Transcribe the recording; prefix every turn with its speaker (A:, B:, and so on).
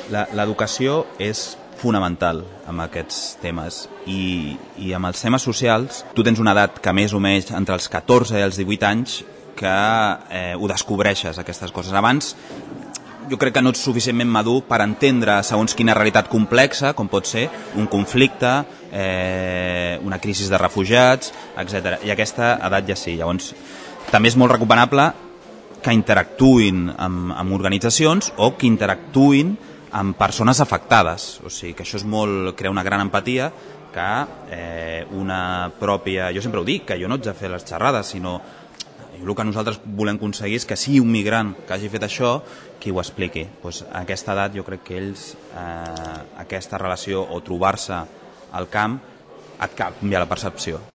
A: L'educació és fonamental amb aquests temes i amb els temes socials tu tens una edat que més o menys entre els 14 i els 18 anys que ho descobreixes, aquestes coses. Abans jo crec que no ets suficientment madur per entendre segons quina realitat complexa, com pot ser un conflicte, una crisi de refugiats, etc. I aquesta edat ja sí. Llavors, també és molt recomanable que interactuïn amb organitzacions o que interactuïn amb persones afectades. O sigui, que això és molt, crea una gran empatia que una pròpia... Jo sempre ho dic, que jo no haig de fer les xerrades, sinó el que nosaltres volem aconseguir és que sigui un migrant que hagi fet això qui ho expliqui. Pues a aquesta edat jo crec que ells aquesta relació o trobar-se al camp et canvia la percepció.